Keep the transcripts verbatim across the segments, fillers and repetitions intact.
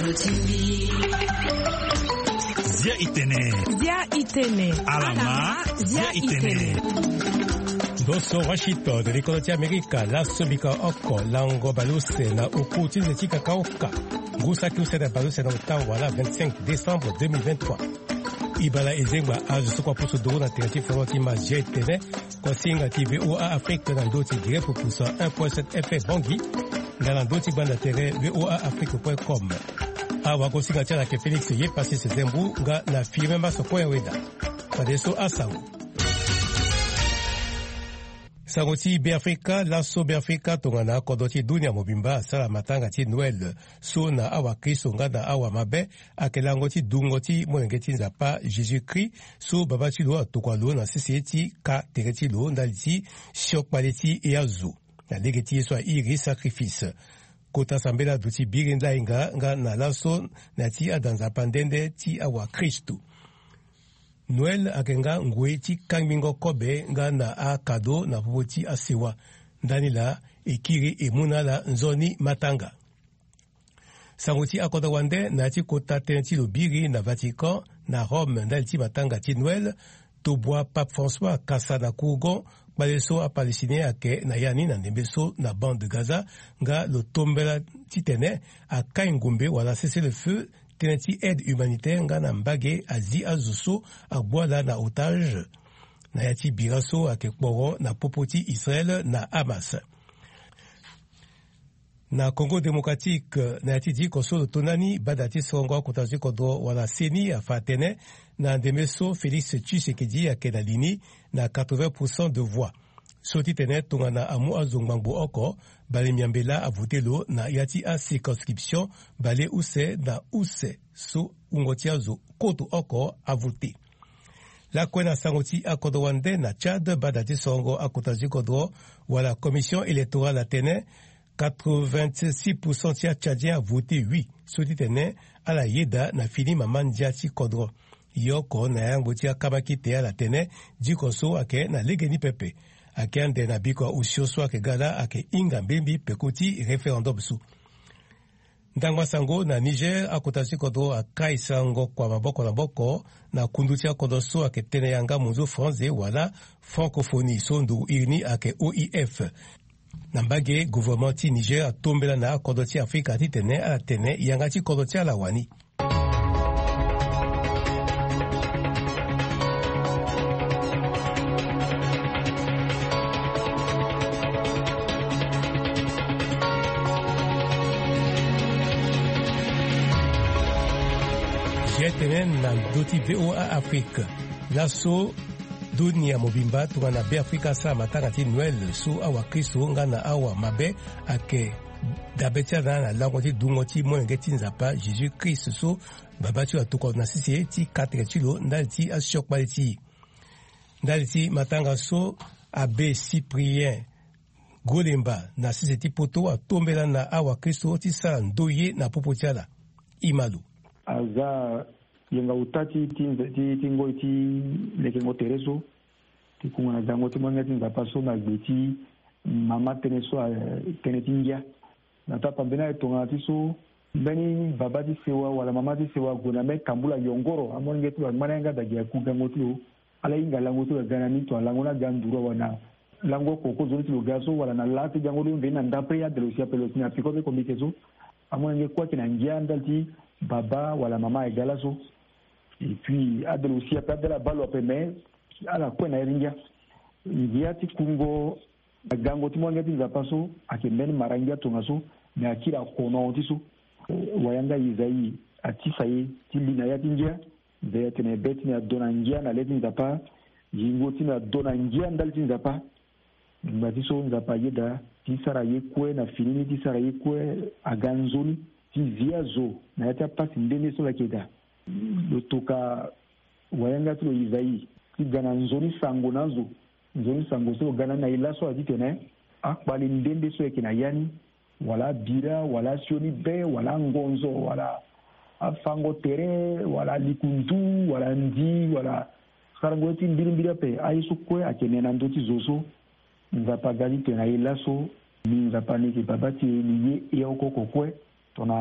Zia itene. Zia itene. Alama. Zia itene. Doso Washington de l'école d'Amérique, la Sobika Oko, Lango Baluse, na Ukuti de Chikakaoka. Gousa Kiuse de Baluse na Ottawa, la vingt-cinq décembre deux mille vingt-trois. Ibala Ezengwa, Azu Sokwa Pusu Doro na Terati Foroti Ma Zia itene. Kosinga T V O A Afrique na Ndoti Direct pour Pusa un point sept F M Bangui. Dans Ndoti Banda Terre, V O A Afrique point com. Awa Kosinga Tiala ke Félix Ye passé ses embou, nga na firme Maso point Weda. Padeso Asango. Sangoti Biafrika, Lasso Biafrika, Tongana, Kodoti Dunia Mobimba, Sala Matanga Ti Noël, Sona Awa Kristo Ngada Awa Mabe, Akelangoti Dungoti, Monengeti Nzapa, Jésus-Christ, So Babati Lo, Tokwalo, Na Sisieti, Ka Tereti Lo, Ndaliti, Shok Paleti, Eazu. Na Legeti Soa Iri Sacrifice. Kota Sambela Duti Birinda Inga, Nga Na Lasso, Nati Adanzapandende, Ti Awa Kristo. Noël akenga ngwe ti kangmingo kobe nga na a kado na popoti asewa ndani la ekiri emuna la nzoni matanga. Sangoti akoda wande na ti kota teneti lobiri na Vatican na Rome ndali ti matanga ti Noël tobwa Pape François kasa na kugon baleso a palestinien ake na yani na ndembeso na bande de Gaza nga lo tombela ti tene a kai ngumbe wala cessez le feu teneti aide humanitaire nga na mbage azi azuso agboala na otage na yati biraso ake kporo na popoti Israël na Hamas. Na Congo démocratique na yati di kosolo tonani badati songo kutazi kodo wala seni afatene na ndemeso Félix Tshisekedi ake na lini na quatre-vingts pour cent de voix. Soti tene tongana amu azongbango oko bale miambela avutelo na yati a circonscription bale use na use so ungotiazo koto oko avuti. La kwena sangoti akodo wande na Tchad badati songo akotazi kodo wala commission électorale atene quatre-vingt-six pour cent tia tchadien a voté oui. Soti tene ala yeda na fini mamandia ti kodro. Yoko na yango tia kabaki te ala tene dikoso ake na legeni pepe. Ake ande na biko ushoso ake gala ake inga mbembi pekoti referendum su. Ndangwa sango na Niger akotasi kodo akai sango kwa maboko na boko na kundutia kodo so ake tene yanga munzo français wala francophonie sondu irni ake O I F. Nambage gouvernement ti Niger atombela na kodo ti Afrika ti tene ala tene yanga ti kodo ti ala wani. Tenen na doti V O A Afrique. Lasso dunia mobimba tungana be Afrika sa matanga ti Noël so awa Kristo nga na awa mabe ake dabetia na na lango ti dungo ti monenge ti nzapa Jésus Christ so babati atuko na sisi ti katre ti lo ndali ti ashok bale ti. Ndali ti matanga so abe Cyprien Golemba na sisi ti poto atombela na awa Kristo ti sala ndoye na popo ti ala imalu. Aza yenga utati tingo ti lekengo tereso ti kungana dango ti mwanga ti nzapa so na gbe ti mama tene so tene ti ngia na tapa mbena e tonga ti so mbeni baba ti sewa wala mama ti sewa gona me kambula yongoro amonge ti wangmana nga dagia kugango ti lo ala inga lango ti gana ni to lango na ganduro wana lango koko zoni ti lo gaso wala na lati gango do mbena ndapre ya de lo sia pelo ti na piko be komikezo amonge kwa ki na ngia ndal ti baba wala mama egala so et puis adel aussi a perdu la balle au peme ala kwena ringa ngia ti kungo gango ti mwanga ti nzapaso ake men marangia tongaso na akira kono ti so wayanga izai atisaye ti lina ya tingia de tene beti na donangia na leti nzapa jingo ti na donangia ndal ti nzapa mbati so nzapa yeda ti sara ye kwe na finini ti sara ye kwe aganzoni ti via zo na yata pasi ndene so la keda lo toka wayanga ti lo izai ti gana nzoni sango nazo nzoni sango so gana na ilaso ati tene akpali ndende so yake na yani wala bira wala sioni be wala ngonzo wala afango tere wala likundu wala ndi wala sarango ti mbiri mbiri pe aisu kwe akene na ndoti zoso nzapa gali tena ilaso ni nzapa ni ki babati ni ye e okoko kwe tona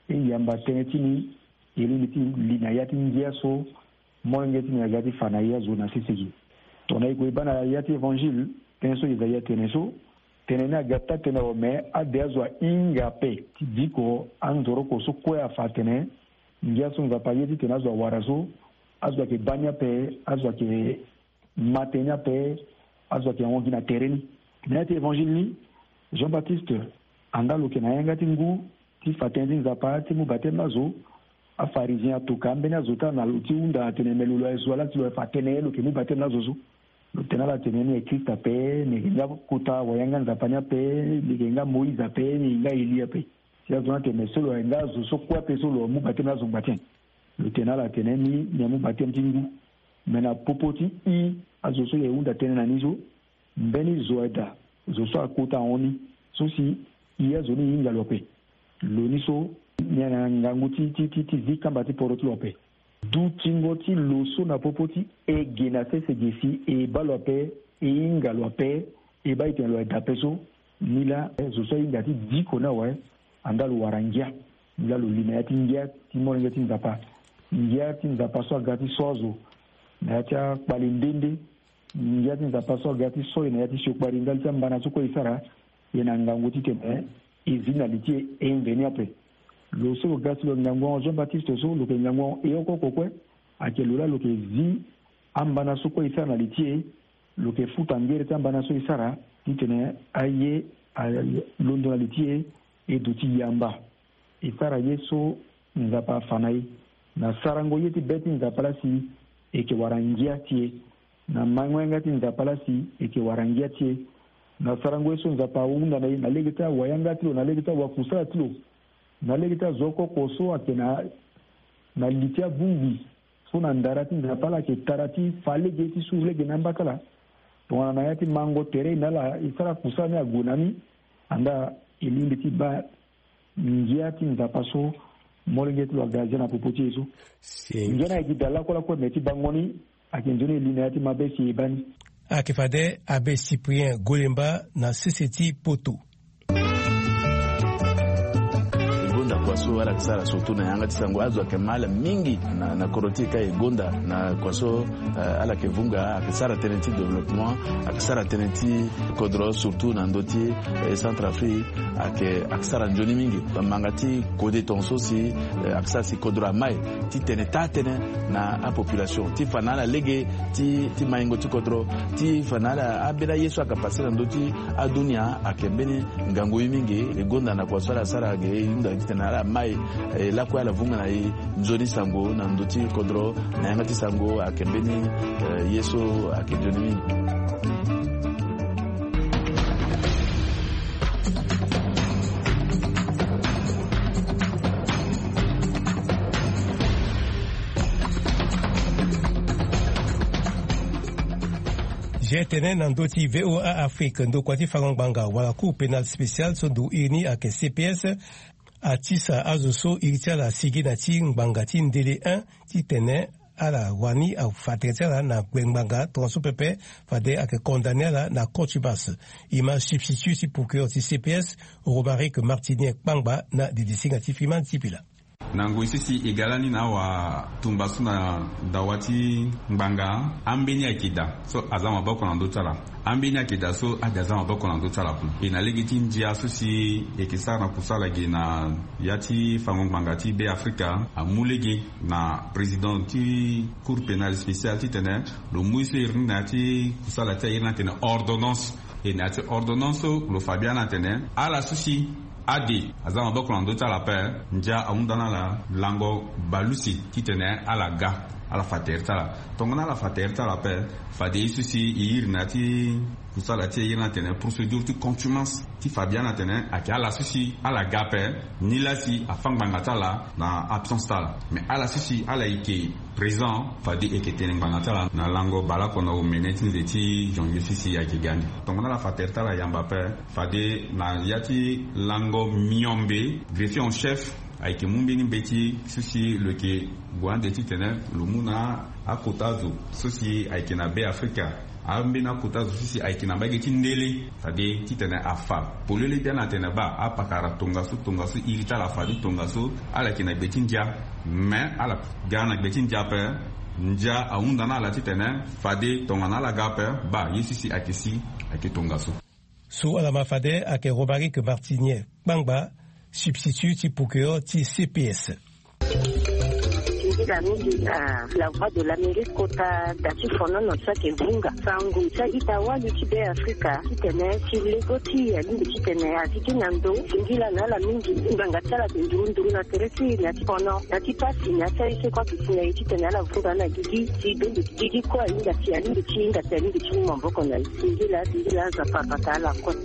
e yamba tenetini elini linayati ngiaso molengeti ni agati fanaya zona sisigi tona iko ibana yati evangile tenso izaya teneso tenena gata tenero me adezwa ingape tidiko anzoro ko so kwa fatene ngiaso ngapayeti tenazo warazo azwa ke banya pe azwa ke matenya pe azwa ke ngina tereni nati evangile ni Jean-Baptiste andalo ke nayenga tingu ti fatenzi nzapa ti mubate nazo a pharisien atukambe nazo ta na luti unda tenemelo ezo ala ti lo fatenelo ke mubate nazo zo lo tenala teneni Kristo pe ne nga kuta wayanga nzapanya pe ne nga Moïse pe ne nga Elia pe si azona temeselo nga zo so kwa pe so lo mubate nazo mbaten lo tenala teneni ne mubate mtingu mena popoti i azo so ye unda tenena nizo mbeni zoeda zo so akuta oni so si iya zoni inga lope loni so nyana ngangu ti ti ti ti zika mbati porot lope du tingoti loso na popoti e gena se se gesi e balope e inga lope e ba iten lo edapeso nila zo so inga ti diko na wa andalo warangia nila lo lina ti ngia ti mo ngia ti nzapa ngia ti nzapa so gati sozo na cha balindende ngia ti nzapa so gati so ina ti shokbari ngal tsambana so ko isara yena ngangu ti teme izina litie enveni après lo so gasi lo ngangu Jean-Baptiste so lo ke ngangu e oko kokwe akelula lo ke zi ambana so ko isara litie lo ke futa ngere tambana so isara titene aye londo litie e duti yamba isara yeso nzapa fanai na sarango yeti beti nzapa si e ke warangia tie na mangwenga ti nzapa si e ke warangia tie na sarango eso nzapa unda na na legita wayanga tilo na legita wakusala tilo na legita zoko koso akena na litia bungi so na ndarati nzapa la ke tarati fale geti suvle genamba kala tona na yati mango tere na la isara kusana ya gunani anda ilindi ti ba ngia ti nzapa so molengeti lo gaza na popoti eso ngena ikidala kola ko meti bangoni akinjoni lina yati mabesi ibani akifade abe Cyprien Golemba na Siseti Poto Gonda kwa so wala kisara so tuna yanga tisango azwa kemala mingi na na korotika e Gonda na kwa so uh, ala kevunga akisara tenenti development akisara tenenti kodro surtout na ndoti e Centrafrique ake akisara njoni mingi mangati kode tonso si uh, akisara si kodro mai ti teneta tene na a population ti fanala lege ti ti maingo ti kodro ti fanala abela yesu akapasira ndoti adunia akembeni ngango mingi e Gonda na kwa sala sara ge inda tenala mai e, la kwa la vunga na i njoni sango na ndoti kodro na yangati sango akembeni e, yesu akejoni. Jetene nandoti V O A Afrique ndo kwati farangbanga wala cour pénal spécial so do ini ake C P S atisa azoso iritia la sigi na ti ngbanga ti ndele un ti tene ala wani au fatretia na ngbanga tronso pepe fade ake condamné la na courtubas ima substitut si procureur ti C P S Romaric Martinier Kpangba na didisinga ti fiman tipila nango sisi igalani na wa tumbasu na dawati ngbanga ambeni akida so azama bako na ndotala ambeni akida so adazama bako na ndotala ku ina legiti njia so si ekisa na kusala ge na yati fango ngbanga ti be Afrika amulege na president ti cour pénale spéciale ti tene lo muise irna ti kusala ta irna tene ordonnance et na ti ordonnance lo fabiana tene ala susi adi azama bako na ndotala pe nja aundana la lango balusi titene ala ga ala faterta tongana la faterta la pe fade susi irna ti kusala ti irna tene procédure ti contumace ti fabiana tene aki ala susi ala ga pe ni la si afanganga tala na absence tala mais ala susi ala ike présent fade eke tene nganga tala na lango bala kona o meneti de ti jonge susi aki gani tongana la faterta la yamba pe fade na yati lango miombe greffier en chef ayeke mu mbeni mbe ti so si lo yeke gue ande ti tene lo mu na akota zo so si ayeke na be afrika ambeni akota zo so si ayeke na mbage ti ndele c'est-à-dire ti tene afa polele bia na tene ba apakara tongaso tongaso iri ti ala fa ti tongaso ala yeke na gbe ti ndia me ala ga na gbe ti ndia ape ndia ahunda na ala ti tene fade tongana ala ga ape ba ye si si ayeke si ayeke tongaso so ala mafade ayeke Romaric Martinier Kpangba substitut ti pukeo ti C P S. La la voix de l'Amérique kota dati fono no tsake vunga sangu sa itawa litibe Afrika kitene chilegoti ya lindi kitene atiki nando singila na la mingi nganga tsala ndundu na teresi na tipono dati pasi na tsaise kwa kisina kitene la vunga na gigi ti dundu gigi kwa inga ti alindi ti inga ti alindi ti mboko na singila singila za papa la kwa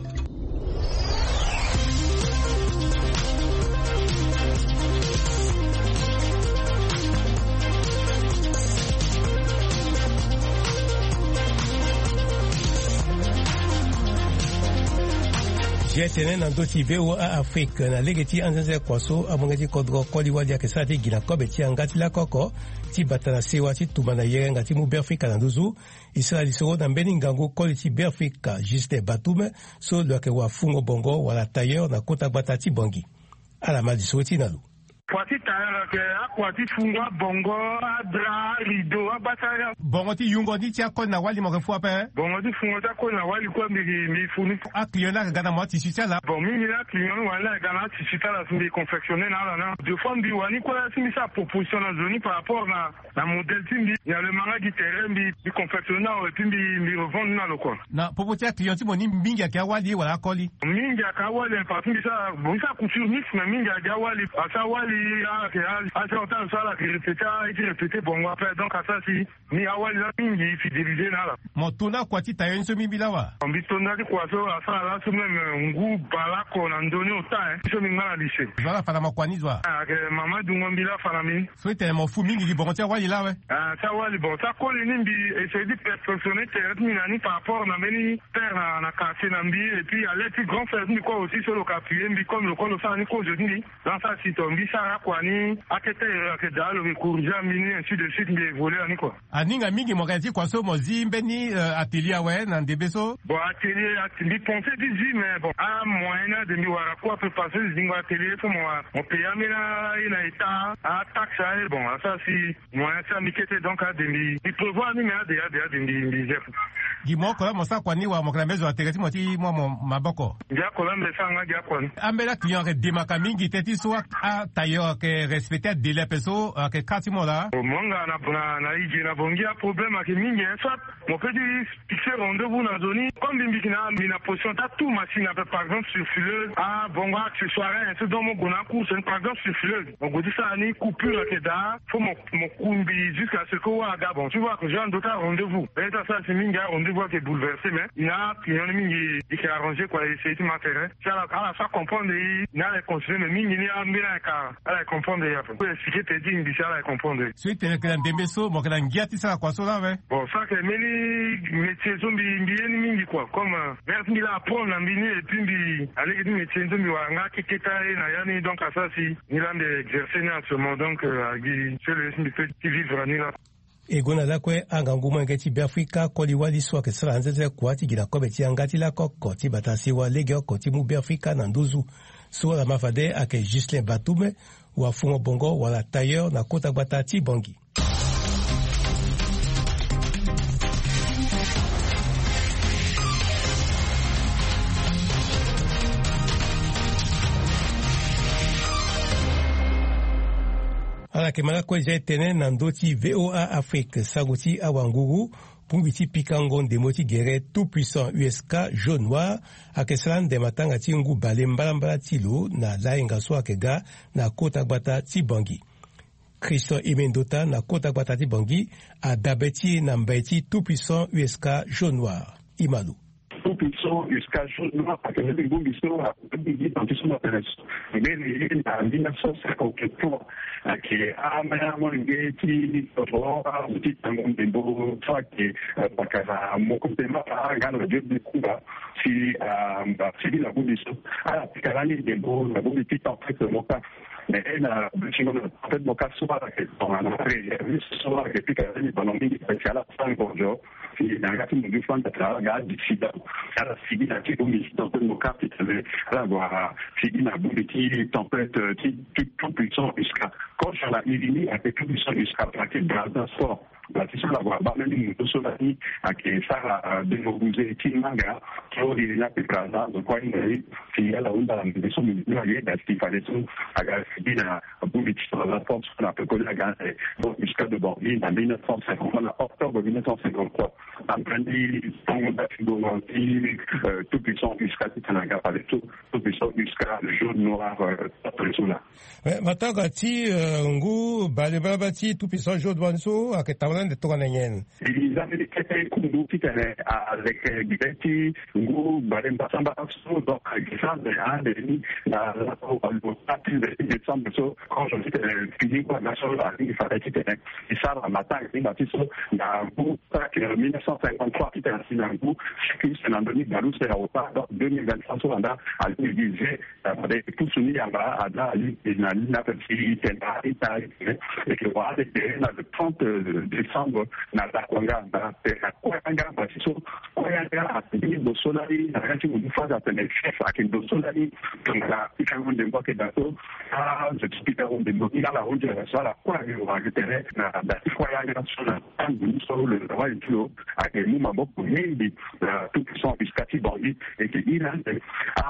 Tene na ndoti V O A Afrique na lege ti anzenze kwaso abonge ti kodro koli wadi yake sa ti gina kobe ti angati la koko ti batana sewa ti tuma na yere nga ti mu be Afrika na nduzu isra li soro na mbeni ngango koli ti be Afrika Justin Batume so lo yake wa fungo bongo wala tailleur na kota gbata ti bongi ala ma di soro ti na lu Kwati tailleur ke akwati fungo bongo adra rido abata bongo ti yungo ni ti akon na wali mo ke fu ape bongo ti fungo ta ko na wali ko mi mi funi a client na gana mo ti suta la bon mi mi la client wala gana ti suta la sumbi confectionner na la na de fois bi wani ko la simi sa proposition na zoni par rapport na na modèle timbi il y a le manga di terrain bi bi confectionner et puis bi bi revendre na lo ko na proposition client ti mo ni mingi ka wali wala koli mingi ka wali par exemple ça bon ça couture mix mais mingi ka wali asa wali ah que ah ça autant ça la répéter et répéter bon après donc ça si ni awali la mingi fidéliser na la mo tona kwati tailleur so mi bilawa on tona di kwaso asa la so même ngu balako na ndoni ota hein so mi ngala lycée voilà fala makwanizwa ah que mama dungo mbila fala mi so ite mo fu mingi bon tia wali la we ah ça wali bon ça colle ni mbi essayer de perfectionner terre mi nani par rapport na meni terre na na cassé na mbi et puis aller plus grand faire ni quoi aussi sur le capuer mbi comme le quoi le ça ni ko je dis dans ça si tombi ça quoi ni akete ke dalo ke kurja mini ainsi de suite mbi voler ni quoi aninga mingi mo kati kwa so mo zimbe ni atelier we na ndebeso bon atelier atelier penser dix mais bon à moyen de mi wara quoi peut passer zingo atelier pour moi on paye amena ina état à taxe bon ça si moyen ça mi kete donc à demi il prévoit ni mais à des à des demi gimo ko mo sa kwa ni wa mo kana mezo ategati mo ti mo maboko ya ko lambe sanga ya ko ambela client ke demaka mingi teti so a tailleur ke respecter délai peso ke kati mo la monga na na na iji na bongia problème ke mingi soit mon petit fixer rendez-vous na zoni comme bimbikina mina position ta tout machine par exemple sur fileuse ah bonga accessoire c'est dans mon gona course par exemple sur fileuse on dit ça ni coupure ke da faut mon mon kumbi jusqu'à ce que wa ga bon tu vois que j'ai un d'autres rendez-vous et ça ça c'est mingi rendez-vous qui est bouleversé mais il y a client mingi qui est arrangé quoi c'est tout matériel ça la à la fois comprendre il n'a les continuer mais mingi ni a mina ka ala comprendre ya faut expliquer te dire il ça la comprendre suite le que ndembeso mo kana ngiati ça kwa so la we bon ça que meli métier zombie ni mingi quoi comme vers mi la apprendre la mini et puis bi aller ni métier zombie wa nga kiketa na yani donc ça si ni là d'exercer en ce moment donc agi c'est le petit vivre ni là egona lakwe anganguma ngeti Afrika koli wali so ke sala nzeze kwati gina kobe ti angati la kokko ti batasi wa lege ko ti mu Afrika na nduzu so la mafade ake Justin Batume wa fungo bongo wala tailleur na kota gbata ti bongi ala ke mala ko je tene na ndoti V O A Afrique saguti awanguru pumbiti pikango ndemoti gere tout puissant U S K jaune noir akeslan de matanga ti ngu bale mbala tilo na laenga so akega na kota gbata ti bongi Christian Imendota na kota gbata ti bongi a dabeti na mbeti tout puissant U S K jaune noir Imalu tout puissant jusqu'à jaune noir parce que les goûts sont à petit dans tout son intéressant mais les en mille neuf cent cinquante-trois qui a maintenant été dit pour petit tangon de beau ça qui parce que mon complément à gagner le de Cuba si euh si la goût sont à la picarani de beau la goût petit en fait le mot mais na bichingo peut mo kaswa ke tona na réserve so ke pika ni banomi ke ala sangojo si na ngati mo difanda tra ga dicida ala sigi na ti mi dans mo capitale ala gwa sigi na bubiti tempête ti tout puissant jusqu'à quand sur la Irini a tout puissant jusqu'à pratique dans sport la question la voix même une solani à qui ça de nous ti manga trop il n'a pas présent de quoi il si elle a une dans la mission de il y a ce fallait tout à la Sibina bubiti sur la force qu'on a peu connu la gagne donc jusqu'à de Bordeaux en dix-neuf cent cinquante en octobre dix-neuf cent cinquante-trois en plein temps d'activité tout puissant jusqu'à Tanaga avec tout tout puissant jusqu'à le jaune noir après cela mataka ti ngu baleba bati tout puissant jaune wanso aketawala de tokanenyen les américains kundu kitane avec Gibeti ngu baleba samba so donc ça de ande la la partie de décembre so quand je dis fini quoi la chose il fallait kitane et ça la matin il m'a dit so na bu mille neuf cent cinquante-trois qui était assis dans le coup que c'est l'Andonie Galou c'est la OPA donc deux mille vingt-trois so anda à l'Élysée avec tout soumis à la à la na na petit tena ita et que voilà c'était le trente décembre na la Kwanga na la Kwanga parce que Kwanga a été de solari na quand tu me fais atteindre chef à quel de solari donc là quand on demande que d'accord ah je t'explique on demande il a la route de la sala Kwanga on va gérer na la Kwanga sur la table sur le droit du tout à quel moment beaucoup mais tout puissant biscati bandi et que il a a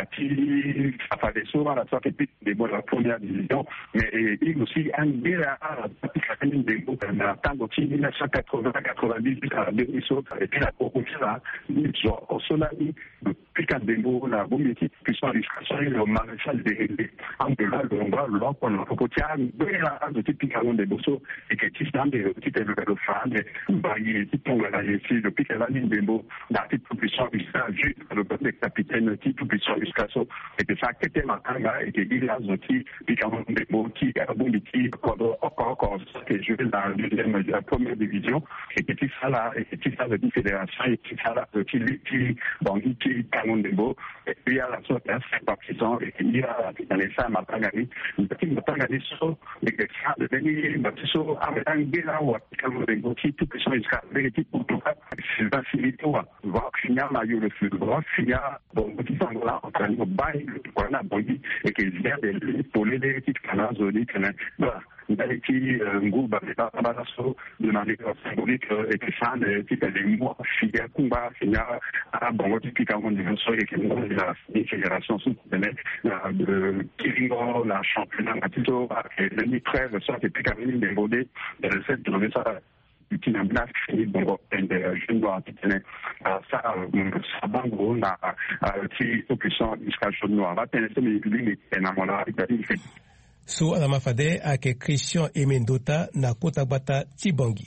marqué ça fait des soirs la sorte des bonnes la première division mais il aussi un bien à la des mots dans tango mille neuf cent quatre-vingts quatre-vingt-dix à la demi-saut et puis la proposition là ils ont au solari depuis qu'un démo la bonne puissant discussion le maréchal des en de là le bras l'on qu'on a proposé bien de typiquement des bossos et que tu sais des petites le fan bah il est tout là ici depuis qu'elle a mis des mots dans toute puissance jusqu'à juste le capitaine tout puissant jusqu'à ça et que ça était matin là et que il a sorti puis quand on des mots qui a bon qui encore encore que je vais dans la deuxième la première division et que ça là et que ça de fédération et que ça là qui qui bon qui quand on des mots et puis à la sorte un sympathisant et qu'il y a dans les ça matin gagné une petite matin gagné ça et que ça de venir mais ça avec un bien là ou quand on des mots qui tout puissant jusqu'à vérité pour tout ça c'est facilité ou va finir là il le fait va finir bon petit sang là en train de bailler quoi là bon et que vient de pour les petites canaux zone que là qui ngou ba ba ba so de manière symbolique et que ça des types de mois fier combat finir à bon typiquement des choses et que la fédération soutenait de Kiringo la championnat plutôt et deux mille treize ça c'était quand même des modèles de cette journée ça qui n'a pas fini bon et je dois tenir ça ça bango na qui tout puissant jusqu'à jaune noir va tenir mais lui est en amona il fait so ala mafade ake Christian Emendota na kota bata Tibangi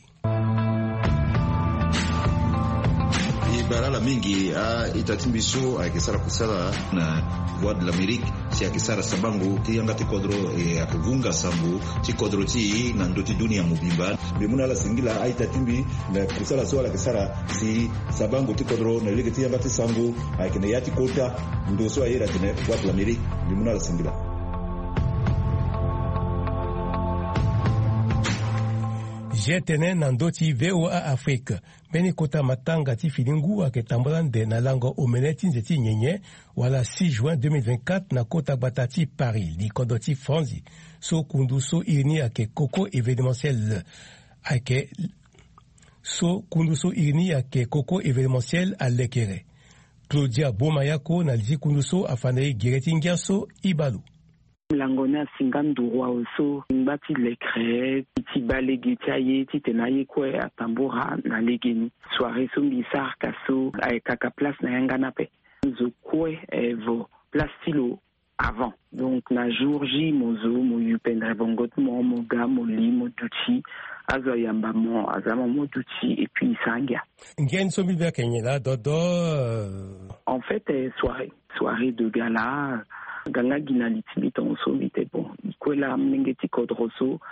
barala mingi a itatimbiso akisara kusala na voix de l'Amérique si akisara sabangu tianga tikodro e akuvunga sambu tikodro ti na ndoti dunia mubimba bimuna la singila a itatimbi na kusala so la kisara si sabangu tikodro na lege tianga tisambu akine yati kota ndo so ayera tene voix de l'Amérique bimuna la singila jetene na ndoti V O A Afrique beni kota matanga ti filingu aketambola nde na lango omeneti nzeti nyenye wala six juin deux mille vingt-quatre na kota batati Paris li kondoti Franzi so kundu so irini ake koko événementiel ake so kundu so irini ake koko événementiel à lekere Claudia Bomayako na lizi kundu so afanei Gereti Ngiaso Ibalu Langona singandurwa oso ngati lekre ti balegi taye ti tenaye kwe atambura na legeni soirée sombi sarka so ay kaka place na yangana pe zo kwe evo place tilo avant donc na jour J mozo mo yupendre bongot mo mo ga mo li mo duti azo yamba mo azama mo duti et puis sanga ngien sombi ba kenyela dodo en fait soirée soirée de gala ganga gina litimi tonso mite bon kwela mengeti kodroso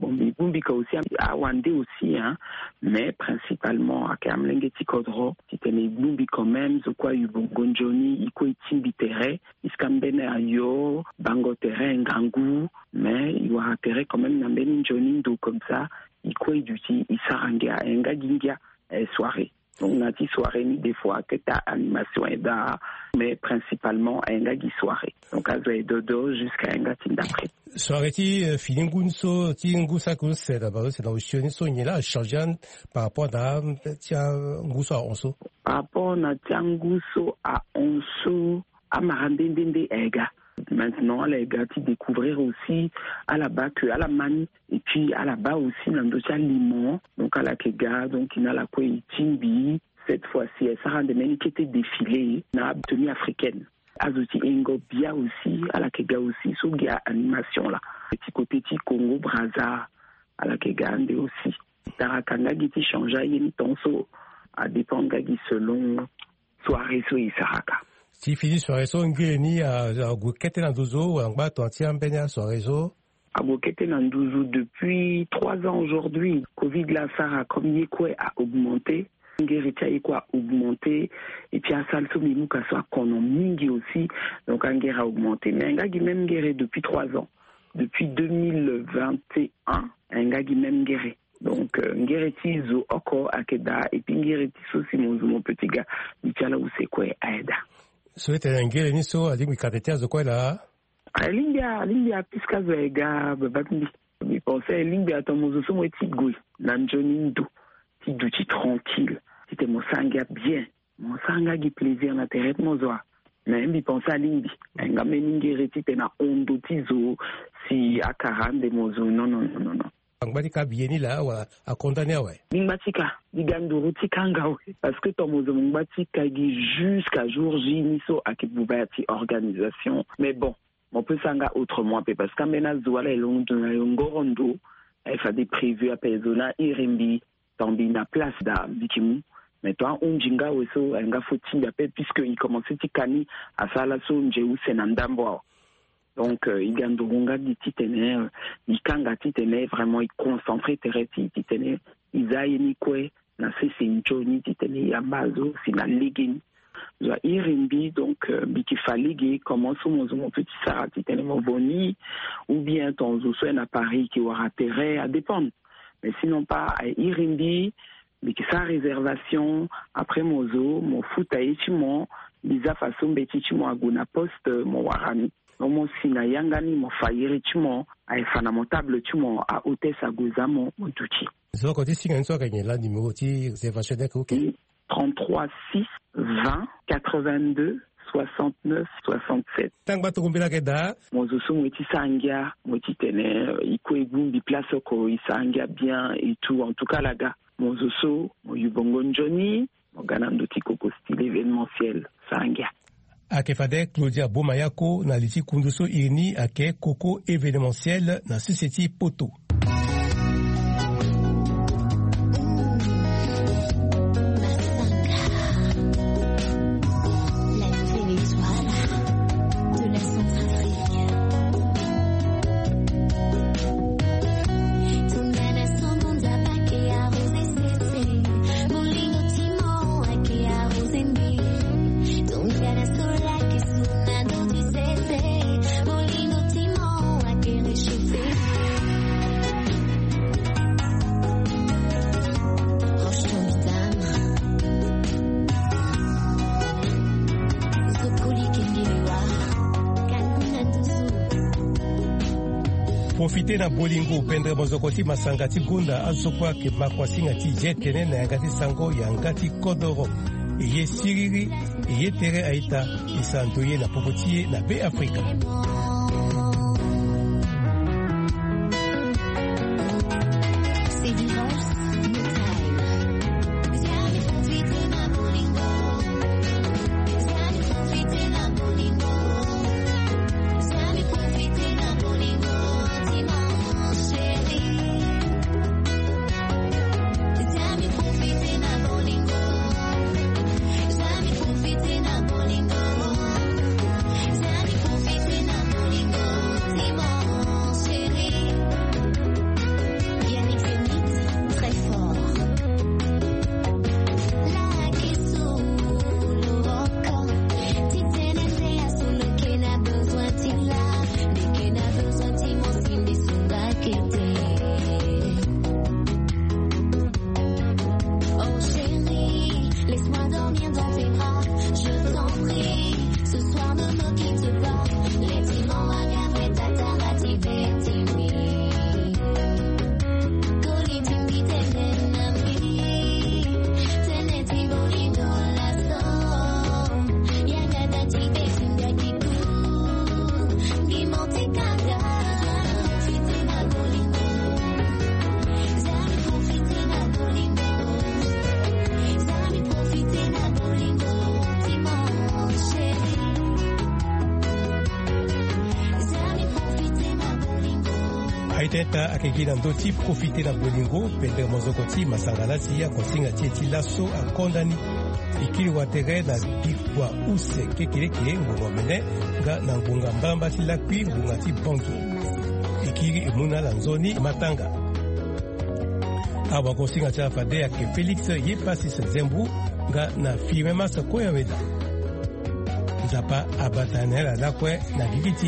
Bon, Bumbika aussi, à Wandé aussi, hein, mais principalement à Kamlengeti Kodro, qui tenait Bumbi quand même, ce quoi, Yubongonjoni, Iko Itimbitere, Iskambene Ayo, Bangotere, Ngangou, mais il y aura terre quand même, Nambeni Jonindo comme ça, Iko Iduti, Isarangia, Engagingia, soirée. Donc, on a dit soirée, ni des fois, que ta animation est d'art, mais principalement, un gars qui soirée. Donc, à Zoé Dodo jusqu'à un gars qui d'après. Soirée, ti, Filingunso, ti, Ngusa Kunse, d'abord, c'est dans le Chioniso, il y a là, changeant par rapport à, tiens, Nguso à Onso. Par rapport à Tianguso à Onso, à Marandende, Ega. Maintenant, les gars, tu découvrir aussi à la bas que à la manie et puis à la bas aussi dans le limon, donc à la kega, donc il y a la quoi timbi. Cette fois-ci, elle s'est rendue qui était défilée dans la tenue africaine. Azoti Engo Bia aussi à la kega aussi, sous la animation là. Petit côté petit Congo Brazza à la kega aussi. Tarakanga qui change, il y a une tonso à dépendre selon soirée sur Isaraka. Si fini sur réseau, ngeni à Gokete Nanduzo ou Angba Tonti Ambenya sur réseau. À Gokete Nanduzo depuis trois ans aujourd'hui, Covid la Sara comme Yekwe a augmenté, Ngeritia Yekwe a augmenté, et puis à Salso Mimuka soit Konon Mingi aussi, donc Angera a augmenté. Mais Ngagi même guéré depuis trois ans, depuis deux mille vingt et un, Ngagi même guéré. Donc, Ngereti Zo Oko Akeda, et puis Ngereti Sosi mon petit gars, Michala Usekwe Aeda. Souhaite un guerre niso a dit que katetea zo quoi là a lindia lindia piska zega babandi mi pensais lindia tomozo so mo tigui nanjoni ndo ti duti tranquille c'était mon sanga bien mon sanga gi plaisir na terre mozo mais mi pensais lindi nga meningere ti tena ondo tizo si akarande mozo non non non non Ngbatika bieni là wa a condamné ouais. Ngbatika diganduru tikanga ouais parce que tomozo ngbatika gi jusqu'à jour J niso akibubati organisation mais bon on peut sanga autrement parce que mena zoala elondu na ngorondo il fa des prévus à Pezona Irimbi tambi na place da bikimu mais toi on jinga weso nga foti appel puisque il commençait tikani à sala so njeu senandambo. Donc, il gagne de ronga du titene, il kanga titene, vraiment, il concentre tereti titene, il a une quoi, na c'est une journée titene, ya bazo, c'est la ligue. Zoa irimbi, donc, biki falige, comment sommes mon petit sara titene, mon boni, ou bien ton zosoen à Paris qui aura terre à dépendre. Mais sinon pas, à irimbi, biki sa réservation, après mon zo, mon foot à échimon, lisa façon beti chimon à guna poste, mon warami. Mon sina yangani mo fayiri tumo ay fana montable tumo a hôtesse à gozamo motuchi. So ko ti singa nso ka nyela numéro ti réservation de ko trente-trois six vingt quatre-vingt-deux soixante-neuf soixante-sept. Tang ba to kumbila ke da mozo so mo ti sangia mo ti tene iko egumbi place ko isangia bien et tout en tout cas la ga mozo so mo yubongo njoni mo ganando ti koko style événementiel sangia. Ake fade Claudia Bomayako na liti kunduso irni ake koko événementiel na société Poto. Profiter na bolingo pendre bozokoti masangati gunda azokwa ke makwasinga ti jetene na yangati sango yangati kodoro eye siriri eye tere aita isantoye na popotiye na be Afrika. maiteta akeki na ndoti profite na bolingo pende mozokoti masangalasi ya kosinga tieti laso akondani ikili watere na bikwa use kekeleke ngongo mene nga na ngunga mbamba tilakwi ngunga ti bongi ikili imuna la nzoni matanga awa kosinga tia fade ya ke Felix Yepasis Zembu nga na firme masa koya weda zapa abatanela lakwe na gigiti.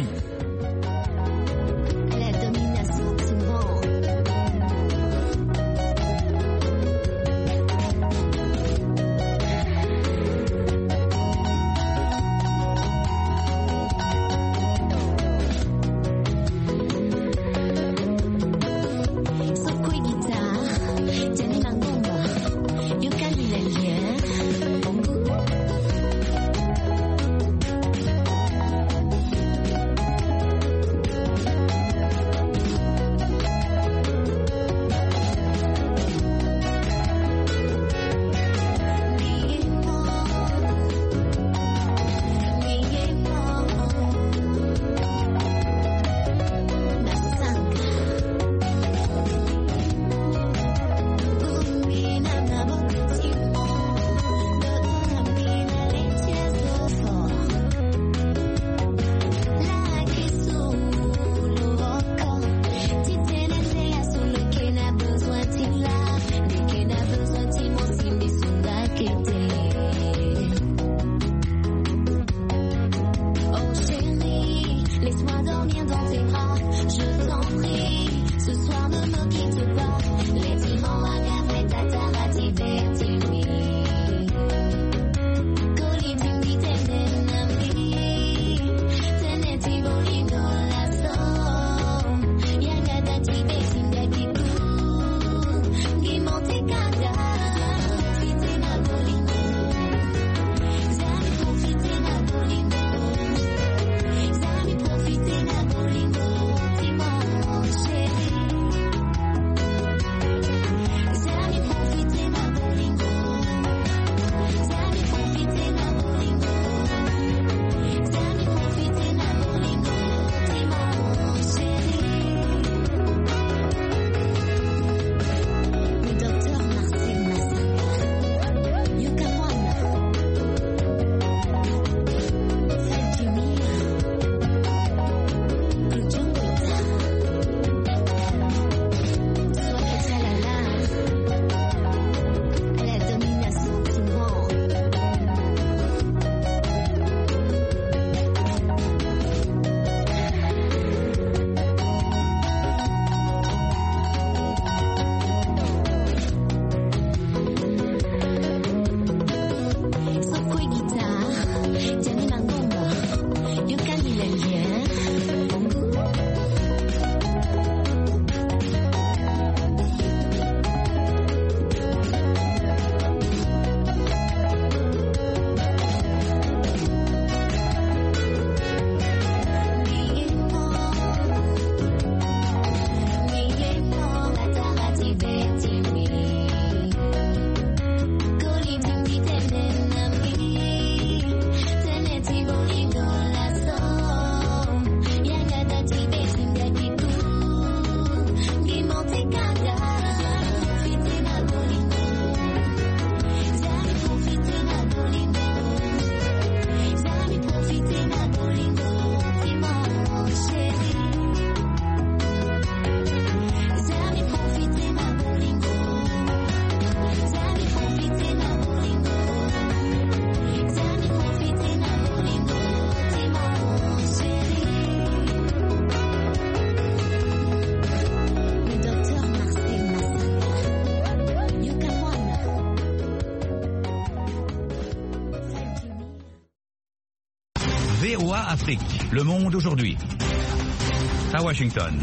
V O A Afrique, le monde aujourd'hui. À Washington.